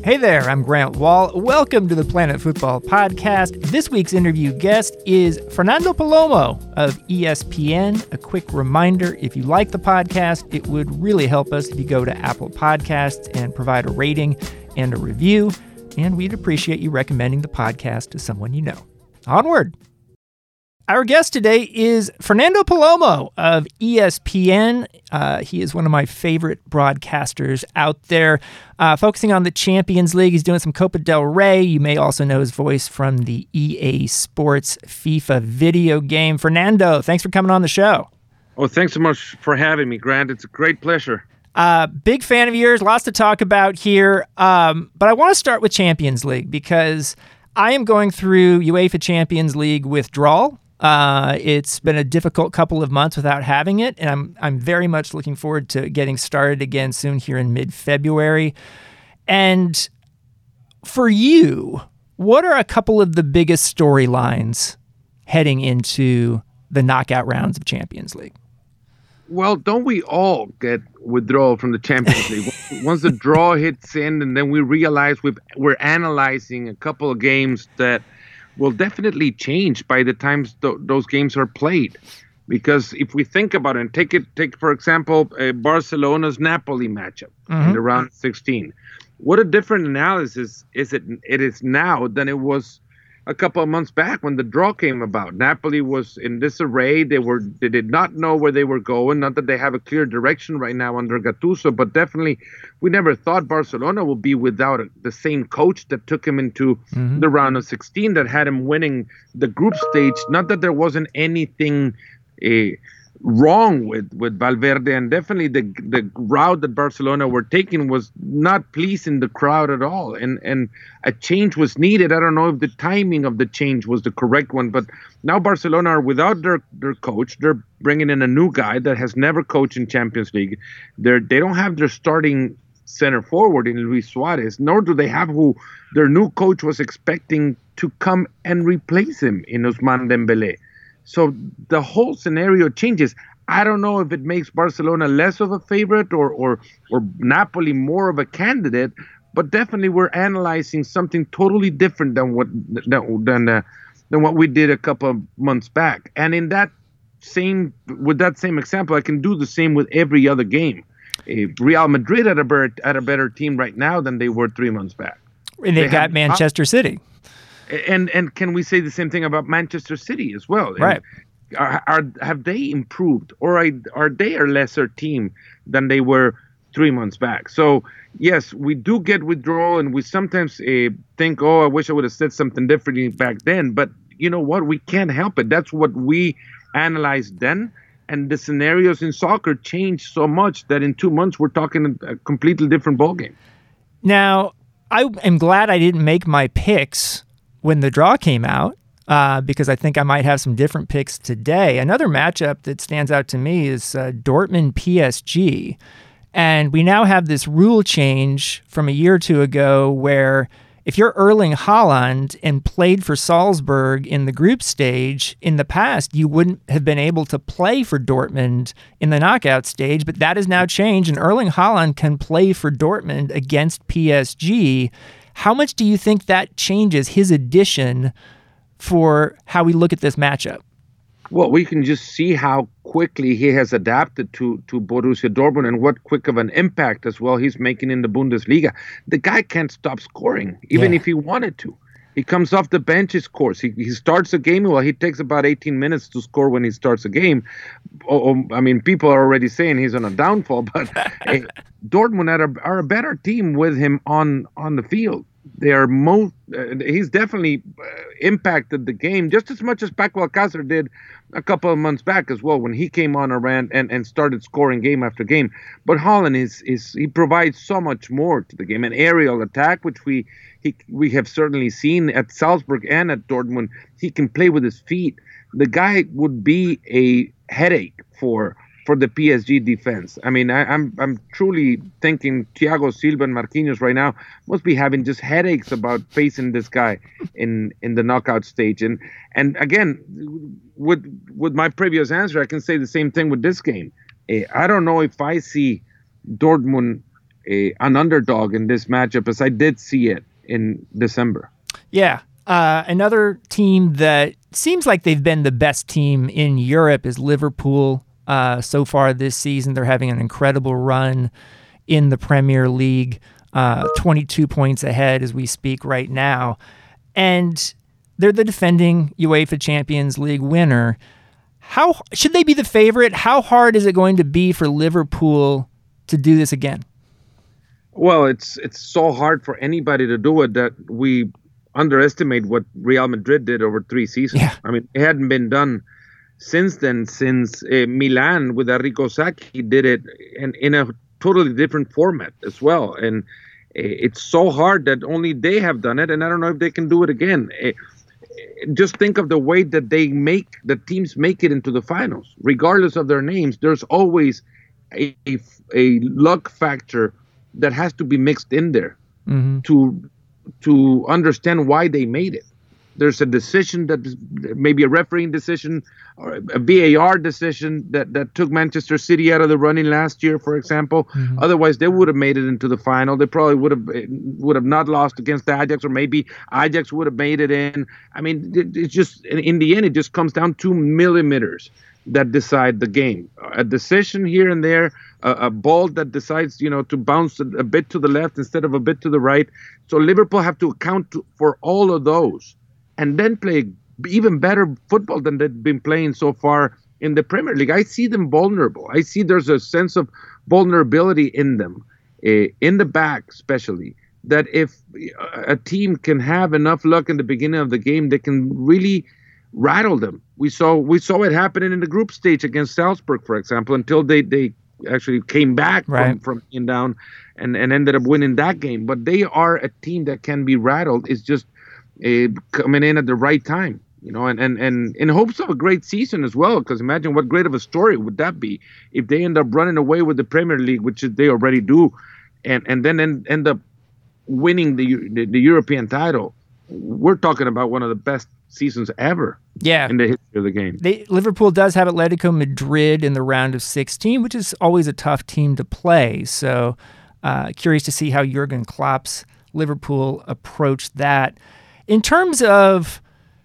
Hey there, I'm Grant Wall. Welcome to the Planet Football Podcast. This week's interview guest is Fernando Palomo of ESPN. A quick reminder, if you like the podcast, it would really help us if you go to Apple Podcasts and provide a rating and a review, and we'd appreciate you recommending the podcast to someone you know. Onward! Our guest today is Fernando Palomo of ESPN. He is one of my favorite broadcasters out there, focusing on the Champions League. He's doing some Copa del Rey. You may also know his voice from the EA Sports FIFA video game. Fernando, thanks for coming on the show. Oh, thanks so much for having me, Grant. It's a great pleasure. Big fan of yours, lots to talk about here. But I want to start with Champions League because I am going through UEFA Champions League withdrawal. It's been a difficult couple of months without having it, and I'm very much looking forward to getting started again soon here in mid-February. And for you, what are a couple of the biggest storylines heading into the knockout rounds of Champions League? Well, don't we all get withdrawal from the Champions League? Once the draw hits in, and then we realize we're analyzing a couple of games that will definitely change by the time those games are played. Because if we think about it, and take for example, Barcelona's Napoli matchup in the round of 16. What a different analysis it is now than it was a couple of months back when the draw came about. Napoli was in disarray. They did not know where they were going. Not that they have a clear direction right now under Gattuso, but definitely we never thought Barcelona would be without the same coach that took him into the round of 16, that had him winning the group stage. Not that there wasn't anything wrong with Valverde, and definitely the route that Barcelona were taking was not pleasing the crowd at all, and a change was needed. I don't know if the timing of the change was the correct one, but now Barcelona are without their coach. They're bringing in a new guy that has never coached in Champions League. They don't have their starting center forward in Luis Suarez, nor do they have who their new coach was expecting to come and replace him in Ousmane Dembélé. So the whole scenario changes. I don't know if it makes Barcelona less of a favorite or Napoli more of a candidate, but definitely we're analyzing something totally different than what we did a couple of months back. And with that same example, I can do the same with every other game. Real Madrid at a better team right now than they were 3 months back. And they got Manchester City. And can we say the same thing about Manchester City as well? Right. Have they improved, or are they a lesser team than they were 3 months back? So yes, we do get withdrawal, and we sometimes think, oh, I wish I would have said something differently back then. But you know what? We can't help it. That's what we analyzed then. And the scenarios in soccer change so much that in 2 months we're talking a completely different ballgame. Now, I am glad I didn't make my picks when the draw came out, because I think I might have some different picks today. Another matchup that stands out to me is Dortmund PSG. And we now have this rule change from a year or two ago where if you're Erling Haaland and played for Salzburg in the group stage, in the past, you wouldn't have been able to play for Dortmund in the knockout stage, but that has now changed, and Erling Haaland can play for Dortmund against PSG. How much do you think that changes his addition for how we look at this matchup? Well, we can just see how quickly he has adapted to Borussia Dortmund and what quick of an impact as well he's making in the Bundesliga. The guy can't stop scoring, even if he wanted to. He comes off the bench, he scores. He starts a game. Well, he takes about 18 minutes to score when he starts a game. I mean, people are already saying he's on a downfall, but Dortmund are a better team with him on the field. They are he's definitely impacted the game just as much as Paco Alcácer did a couple of months back as well, when he came on and started scoring game after game. But Haaland he provides so much more to the game. An aerial attack, which we have certainly seen at Salzburg and at Dortmund. He can play with his feet. The guy would be a headache for the PSG defense. I mean, I'm truly thinking Thiago Silva and Marquinhos right now must be having just headaches about facing this guy in the knockout stage. And again, with my previous answer, I can say the same thing with this game. I don't know if I see Dortmund an underdog in this matchup, as I did see it in December. Yeah. Another team that seems like they've been the best team in Europe is Liverpool. So far this season, they're having an incredible run in the Premier League, 22 points ahead as we speak right now. And they're the defending UEFA Champions League winner. How should they be the favorite? How hard is it going to be for Liverpool to do this again? Well, it's so hard for anybody to do it that we underestimate what Real Madrid did over 3 seasons. Yeah. I mean, it hadn't been done since then, since Milan with Arrigo Sacchi did it in a totally different format as well. And it's so hard that only they have done it, and I don't know if they can do it again. Just think of the way that the teams make it into the finals. Regardless of their names, there's always a luck factor that has to be mixed in there to understand why they made it. There's a decision that maybe a refereeing decision or a VAR decision that took Manchester City out of the running last year, for example. Otherwise, they would have made it into the final. They probably would have not lost against Ajax, or maybe Ajax would have made it in. I mean, it's just in the end, it just comes down to millimeters that decide the game. A decision here and there, a ball that decides, to bounce a bit to the left instead of a bit to the right. So Liverpool have to account for all of those and then play even better football than they've been playing so far in the Premier League. I see them vulnerable. I see there's a sense of vulnerability in them, in the back especially, that if a team can have enough luck in the beginning of the game, they can really rattle them. We saw it happening in the group stage against Salzburg, for example, until they actually came back from being down and ended up winning that game. But they are a team that can be rattled. It's just coming in at the right time, and in hopes of a great season as well. Because imagine what great of a story would that be if they end up running away with the Premier League, which they already do, and then end up winning the European title. We're talking about one of the best seasons ever. Yeah. In the history of the game. Liverpool does have Atletico Madrid in the round of 16, which is always a tough team to play. So curious to see how Jurgen Klopp's Liverpool approach that. In terms of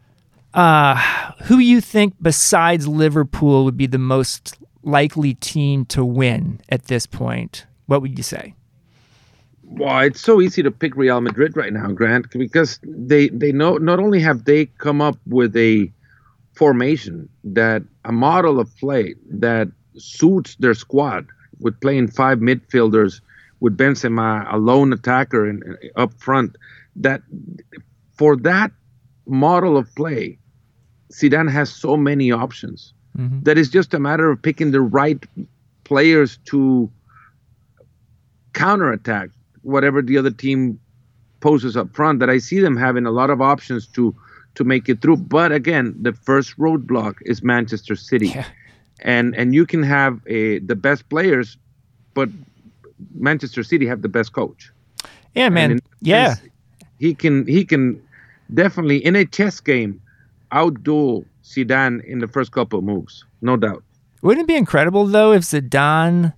who you think besides Liverpool would be the most likely team to win at this point, what would you say? Well, it's so easy to pick Real Madrid right now, Grant, because they know not only have they come up with a formation, that a model of play that suits their squad, with playing 5 midfielders, with Benzema, a lone attacker up front, that for that model of play, Zidane has so many options that it's just a matter of picking the right players to counterattack whatever the other team poses up front, that I see them having a lot of options to make it through. But again, the first roadblock is Manchester City. Yeah. And you can have the best players, but Manchester City have the best coach. Yeah, man. Yeah. He can definitely, in a chess game, outduel Zidane in the first couple of moves, no doubt. Wouldn't it be incredible, though, if Zidane...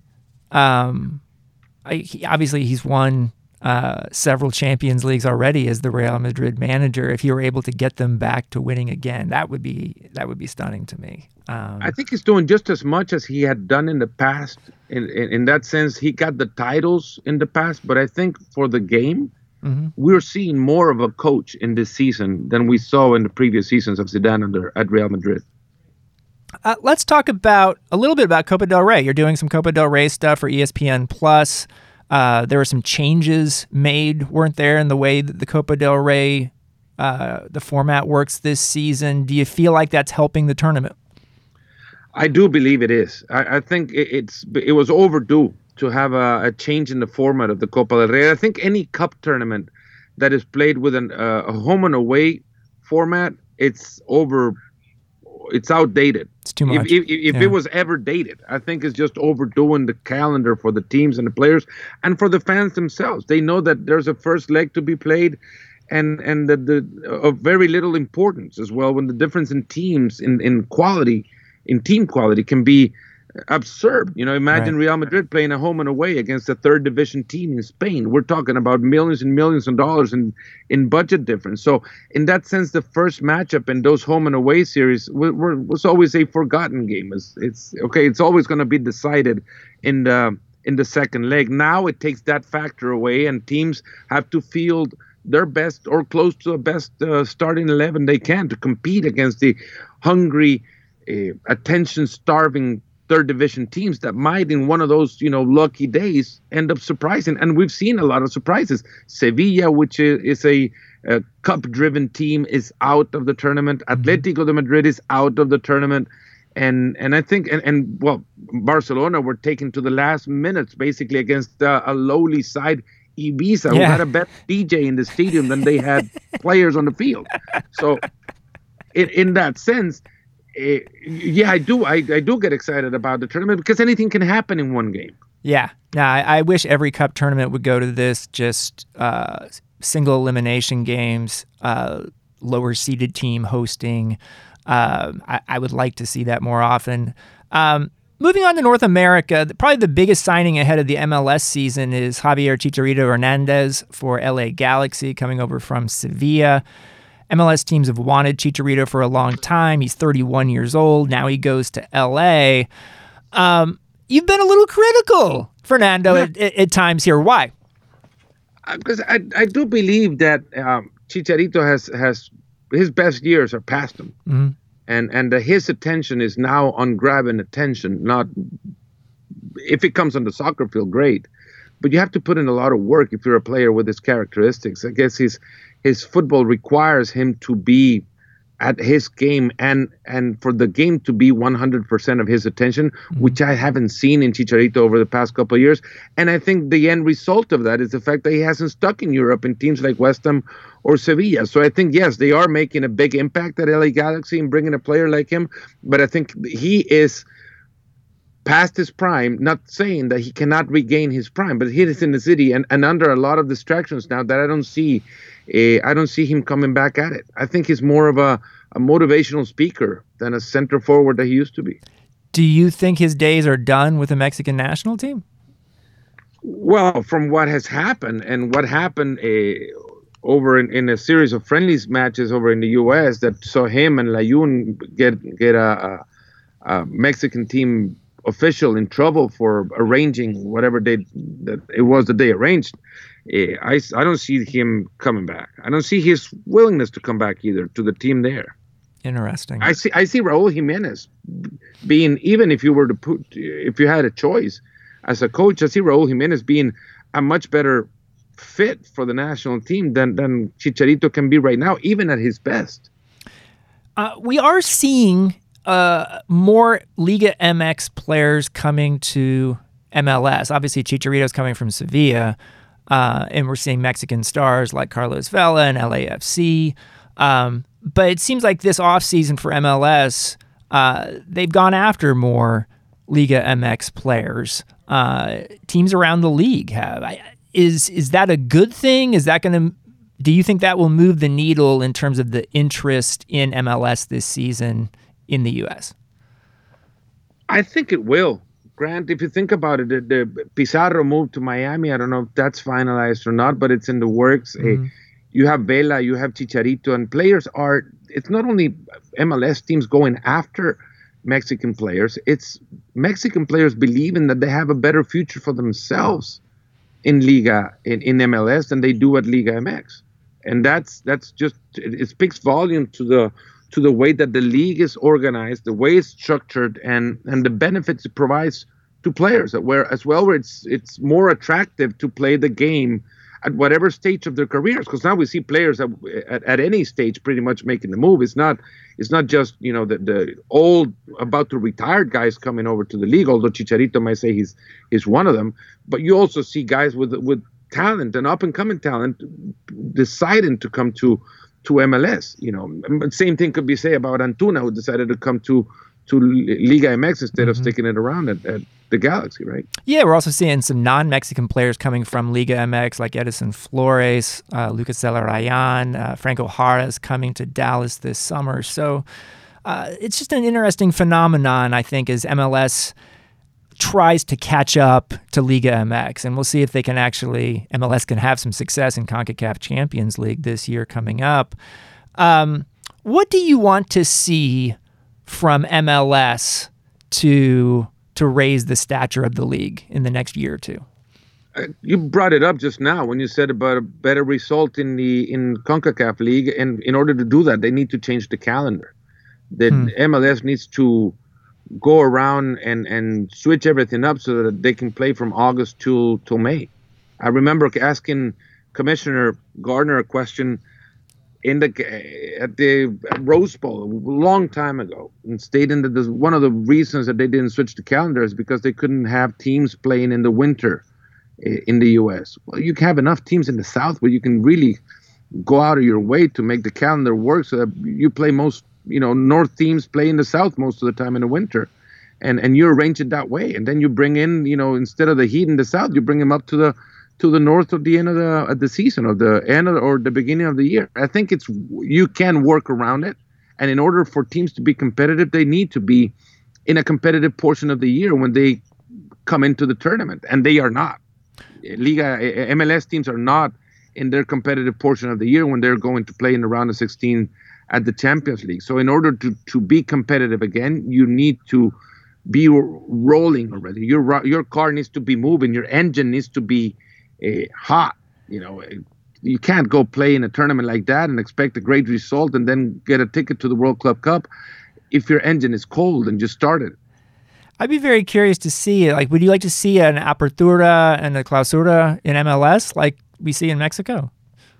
obviously, he's won several Champions Leagues already as the Real Madrid manager. If he were able to get them back to winning again, that would be stunning to me. I think he's doing just as much as he had done in the past. In that sense, he got the titles in the past, but I think for the game, we're seeing more of a coach in this season than we saw in the previous seasons of Zidane at Real Madrid. Let's talk a little bit about Copa del Rey. You're doing some Copa del Rey stuff for ESPN Plus. There were some changes made, weren't there, in the way that the Copa del Rey, the format works this season. Do you feel like that's helping the tournament? I do believe it is. I think it was overdue to have a change in the format of the Copa del Rey. I think any cup tournament that is played with a home and away format, it's outdated. It's too much. If it was ever dated, I think it's just overdoing the calendar for the teams and the players and for the fans themselves. They know that there's a first leg to be played, and of very little importance as well, when the difference in teams in quality, in team quality, can be absurd. Imagine Real Madrid playing at home and away against a third division team in Spain. We're talking about millions and millions of dollars in budget difference. So in that sense, the first matchup in those home and away series was always a forgotten game. It's okay. It's always going to be decided in the second leg. Now it takes that factor away, and teams have to field their best or close to the best starting 11 they can to compete against the hungry, attention-starving third division teams that might, in one of those lucky days, end up surprising. And we've seen a lot of surprises. Sevilla, which is a cup-driven team, is out of the tournament. Atletico de Madrid is out of the tournament. And I think, well, Barcelona were taken to the last minutes, basically, against a lowly side, Ibiza, who had a better DJ in the stadium than they had players on the field. So in that sense, I do get excited about the tournament because anything can happen in one game. Yeah. I wish every cup tournament would go to this, just single elimination games, lower seeded team hosting. I would like to see that more often. Moving on to North America, probably the biggest signing ahead of the MLS season is Javier Chicharito Hernandez for LA Galaxy, coming over from Sevilla. MLS teams have wanted Chicharito for a long time. He's 31 years old. Now he goes to LA. You've been a little critical, Fernando, at times here. Why? Because I do believe that Chicharito has his best years are past him. Mm-hmm. And his attention is now on grabbing attention. Not if it comes on the soccer field, great, but you have to put in a lot of work if you're a player with his characteristics. I guess his football requires him to be at his game and for the game to be 100% of his attention, which I haven't seen in Chicharito over the past couple of years. And I think the end result of that is the fact that he hasn't stuck in Europe in teams like West Ham or Sevilla. So I think, yes, they are making a big impact at LA Galaxy in bringing a player like him. But I think he is past his prime, not saying that he cannot regain his prime, but he is in the city and under a lot of distractions now that I don't see him coming back at it. I think he's more of a motivational speaker than a center forward that he used to be. Do you think his days are done with the Mexican national team? Well, from what has happened and what happened over in a series of friendlies matches over in the U.S. that saw him and Layun get a Mexican team official in trouble for arranging whatever that it was that they arranged. I don't see him coming back. I don't see his willingness to come back either to the team there. Interesting. I see Raul Jimenez being, even if you had a choice as a coach, I see Raul Jimenez being a much better fit for the national team than Chicharito can be right now, even at his best. We are seeing more Liga MX players coming to MLS. Obviously, Chicharito's coming from Sevilla, and we're seeing Mexican stars like Carlos Vela and LAFC. But it seems like this offseason for MLS, they've gone after more Liga MX players. Teams around the league have. Is that a good thing? Do you think that will move the needle in terms of the interest in MLS this season in the U.S.? I think it will. Grant, if you think about it, the Pizarro moved to Miami. I don't know if that's finalized or not, but it's in the works. Mm-hmm. You have Vela, you have Chicharito, and players it's not only MLS teams going after Mexican players, it's Mexican players believing that they have a better future for themselves in Liga, in MLS than they do at Liga MX. And that's just, it speaks volume to the way that the league is organized, the way it's structured, and the benefits it provides to players, where it's more attractive to play the game at whatever stage of their careers, because now we see players at any stage pretty much making the move. It's not just the old about to retired guys coming over to the league, although Chicharito might say he's one of them. But you also see guys with talent and up and coming talent deciding to come to MLS. Same thing could be said about Antuna, who decided to come to Liga MX instead of sticking it around at the Galaxy, right? Yeah, we're also seeing some non-Mexican players coming from Liga MX, like Edison Flores, Lucas Zelarayan, Franco Jara's coming to Dallas this summer. So it's just an interesting phenomenon, I think, as MLS tries to catch up to Liga MX, and we'll see if MLS can have some success in CONCACAF Champions League this year coming up. What do you want to see from MLS to raise the stature of the league in the next year or two? You brought it up just now when you said about a better result in CONCACAF League, and in order to do that, they need to change the calendar. That MLS needs to go around and switch everything up so that they can play from August till May. I remember asking Commissioner Gardner a question at the Rose Bowl a long time ago, and stating that one of the reasons that they didn't switch the calendar is because they couldn't have teams playing in the winter in the U.S. Well, you can have enough teams in the South where you can really go out of your way to make the calendar work so that you play North teams play in the South most of the time in the winter, and you arrange it that way. And then you bring in, instead of the Heat in the South, you bring them up to the North at the end of the season, or the beginning of the year. I think you can work around it. And in order for teams to be competitive, they need to be in a competitive portion of the year when they come into the tournament, and they are not. MLS teams are not in their competitive portion of the year when they're going to play in the round of 16 at the Champions League. So in order to be competitive again, you need to be rolling already. Your car needs to be moving. Your engine needs to be hot. You can't go play in a tournament like that and expect a great result and then get a ticket to the World Club Cup if your engine is cold and just started. I'd be very curious to see, would you like to see an Apertura and a Clausura in MLS like we see in Mexico?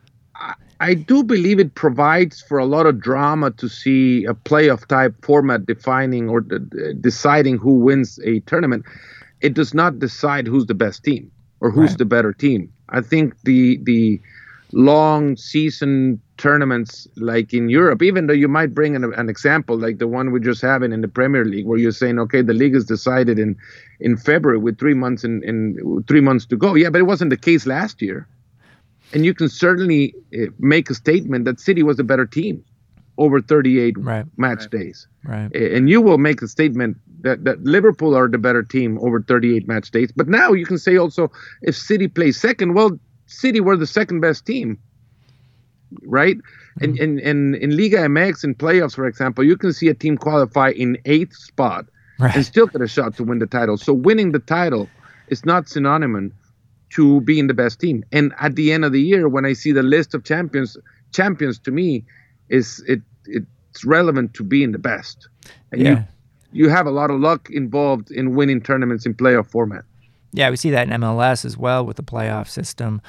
I do believe it provides for a lot of drama to see a playoff type format defining or deciding who wins a tournament. It does not decide who's the best team or who's the better team. I think the long season tournaments like in Europe, even though you might bring an example like the one we're just having in the Premier League, where you're saying, okay, the league is decided in February with 3 months and 3 months to go. Yeah, but it wasn't the case last year. And you can certainly make a statement that City was a better team over 38 match days. Right. And you will make a statement that Liverpool are the better team over 38 match days. But now you can say also, if City plays second, well, City were the second best team, right? Mm-hmm. And in Liga MX in playoffs, for example, you can see a team qualify in 8th spot and still get a shot to win the title. So winning the title is not synonymous to being the best team. And at the end of the year, when I see the list of champions to me it's relevant to being the best. And you have a lot of luck involved in winning tournaments in playoff format. Yeah, we see that in MLS as well with the playoff system.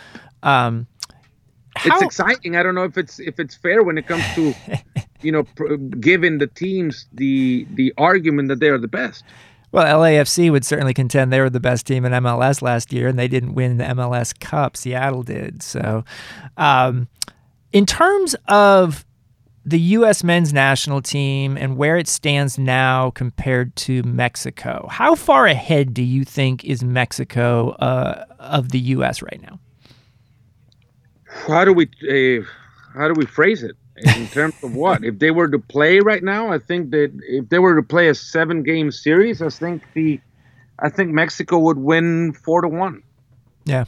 It's exciting. I don't know if it's fair when it comes to giving the teams the argument that they are the best. Well, LAFC would certainly contend they were the best team in MLS last year, and they didn't win the MLS Cup. Seattle did. So in terms of the U.S. men's national team and where it stands now compared to Mexico, how far ahead do you think is Mexico of the U.S. right now? How do we phrase it? In terms of what? If they were to play right now, I think that if they were to play a 7-game series, I think Mexico would win 4-1. Yeah.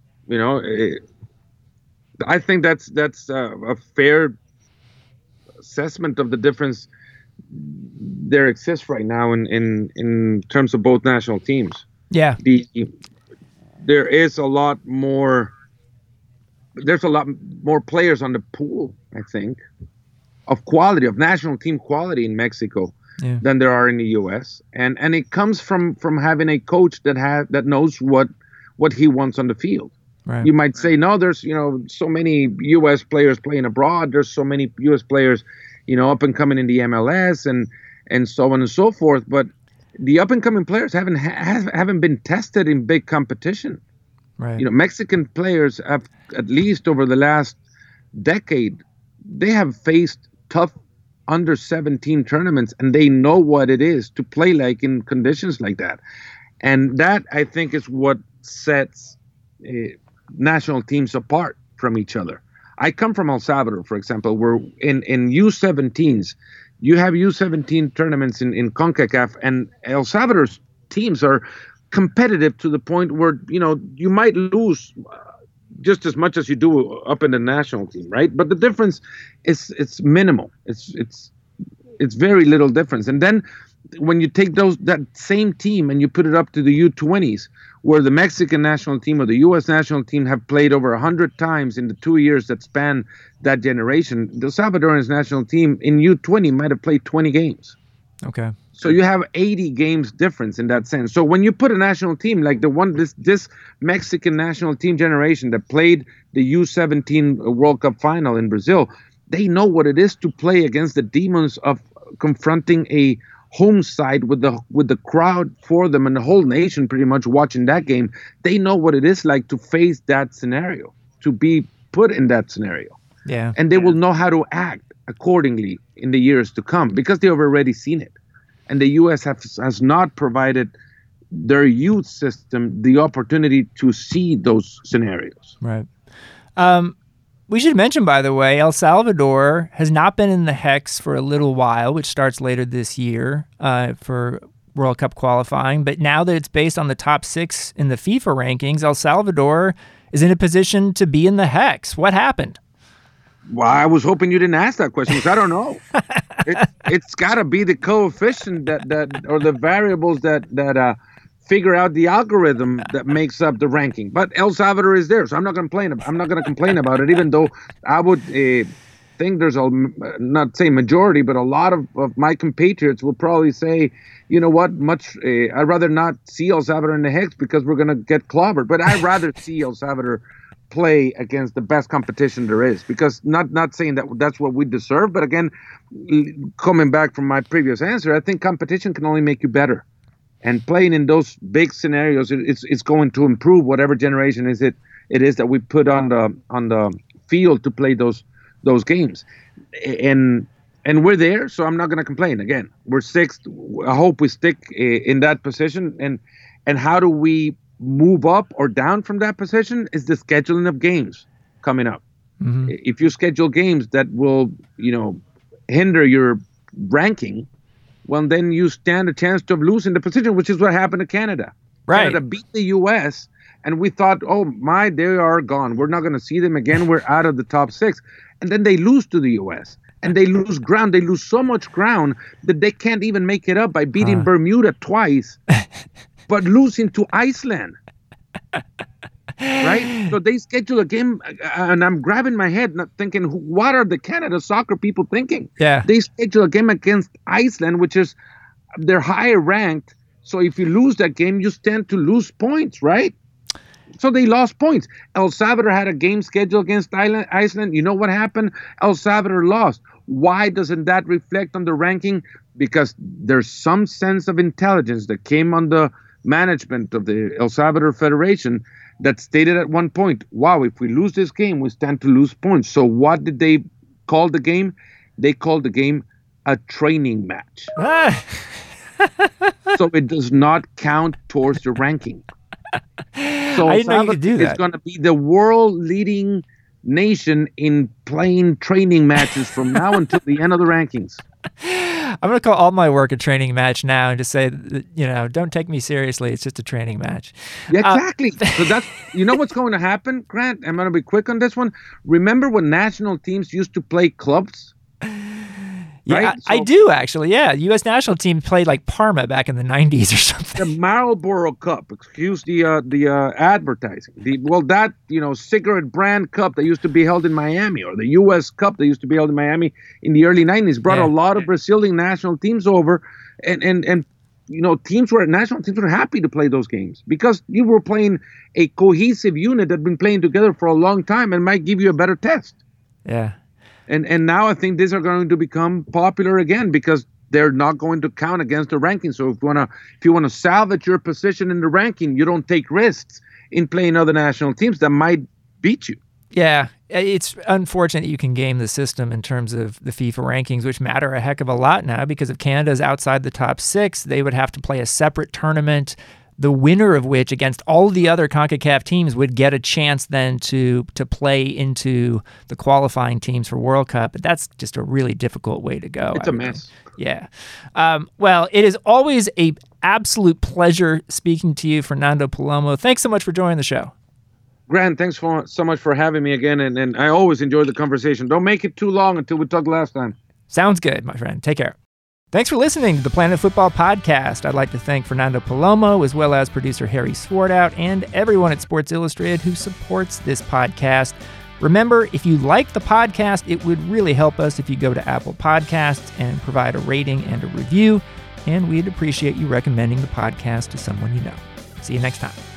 I think that's a fair assessment of the difference there exists right now in terms of both national teams. Yeah. There is a lot more. There's a lot more players on the pool, I think, of quality, of national team quality in Mexico than there are in the U.S. And it comes from having a coach that knows what he wants on the field. Right. You might say, no, there's so many U.S. players playing abroad. There's so many U.S. players, up and coming in the MLS and so on and so forth. But the up and coming players haven't been tested in big competition. Right. Mexican players have, at least over the last decade, they have faced tough under 17 tournaments, and they know what it is to play like in conditions like that. And that, I think, is what sets national teams apart from each other. I come from El Salvador, for example, where in U17s, you have U17 tournaments in CONCACAF, and El Salvador's teams are competitive to the point where, you might lose just as much as you do up in the national team, right? But the difference is it's minimal. It's very little difference. And then when you take that same team and you put it up to the U20s, where the Mexican national team or the U.S. national team have played over 100 times in the 2 years that span that generation, the Salvadorian national team in U20 might have played 20 games. Okay. So you have 80 games difference in that sense. So when you put a national team like this Mexican national team generation that played the U17 World Cup final in Brazil, they know what it is to play against the demons of confronting a home side with the crowd for them and the whole nation pretty much watching that game. They know what it is like to face that scenario, to be put in that scenario. Yeah. And they will know how to act accordingly in the years to come because they have already seen it. And the U.S. has not provided their youth system the opportunity to see those scenarios. Right. We should mention, by the way, El Salvador has not been in the Hex for a little while, which starts later this year for World Cup qualifying. But now that it's based on the top 6 in the FIFA rankings, El Salvador is in a position to be in the Hex. What happened? Well, I was hoping you didn't ask that question because I don't know. It's got to be the coefficient that or the variables that figure out the algorithm that makes up the ranking. But El Salvador is there, so I'm not going to complain about it, even though I would think there's not say majority, but a lot of my compatriots will probably say, you know what, I'd rather not see El Salvador in the Hex because we're going to get clobbered. But I'd rather see El Salvador play against the best competition there is, because not saying that that's what we deserve, but again, coming back from my previous answer, I think competition can only make you better. And playing in those big scenarios, it's going to improve whatever generation it is that we put on the field to play those games. And we're there, so I'm not going to complain. Again, we're 6th. I hope we stick in that position. And how do we move up or down from that position is the scheduling of games coming up. Mm-hmm. If you schedule games that will, hinder your ranking, well, then you stand a chance of losing the position, which is what happened to Canada. Right. Canada beat the U.S., and we thought, they are gone. We're not going to see them again. We're out of the top 6. And then they lose to the U.S., and they lose ground. They lose so much ground that they can't even make it up by beating Bermuda twice, but losing to Iceland. Right? So they schedule a game, and I'm grabbing my head, not thinking, what are the Canada soccer people thinking? Yeah. They schedule a game against Iceland, which is they're higher ranked. So if you lose that game, you stand to lose points, right? So they lost points. El Salvador had a game scheduled against Iceland. You know what happened? El Salvador lost. Why doesn't that reflect on the ranking? Because there's some sense of intelligence that came on the management of the El Salvador Federation that stated at one point, wow, if we lose this game, we stand to lose points. So what did they call the game? They called the game a training match. So it does not count towards the ranking. So I didn't know you could do that. It's going to be the world-leading nation in playing training matches from now until the end of the rankings. I'm going to call all my work a training match now and just say, don't take me seriously. It's just a training match. Yeah, exactly. So that's, what's going to happen, Grant? I'm going to be quick on this one. Remember when national teams used to play clubs? Yeah, right? I do actually. Yeah, the U.S. national team played like Parma back in the 90s or something. The Marlboro Cup, excuse the advertising. That cigarette brand cup that used to be held in Miami, or the U.S. Cup that used to be held in Miami in the early 90s, brought a lot of Brazilian national teams over, and national teams were happy to play those games because you were playing a cohesive unit that had been playing together for a long time and might give you a better test. Yeah. And now I think these are going to become popular again because they're not going to count against the ranking. So if you want to salvage your position in the ranking, you don't take risks in playing other national teams that might beat you. Yeah, it's unfortunate you can game the system in terms of the FIFA rankings, which matter a heck of a lot now because if Canada's outside the top 6, they would have to play a separate tournament, the winner of which against all the other CONCACAF teams would get a chance then to play into the qualifying teams for World Cup. But that's just a really difficult way to go. It's a mess. Yeah. Well, it is always a absolute pleasure speaking to you, Fernando Palomo. Thanks so much for joining the show. Grant, thanks so much for having me again, and I always enjoy the conversation. Don't make it too long until we talked last time. Sounds good, my friend. Take care. Thanks for listening to the Planet Football Podcast. I'd like to thank Fernando Palomo, as well as producer Harry Swartout, and everyone at Sports Illustrated who supports this podcast. Remember, if you like the podcast, it would really help us if you go to Apple Podcasts and provide a rating and a review, and we'd appreciate you recommending the podcast to someone you know. See you next time.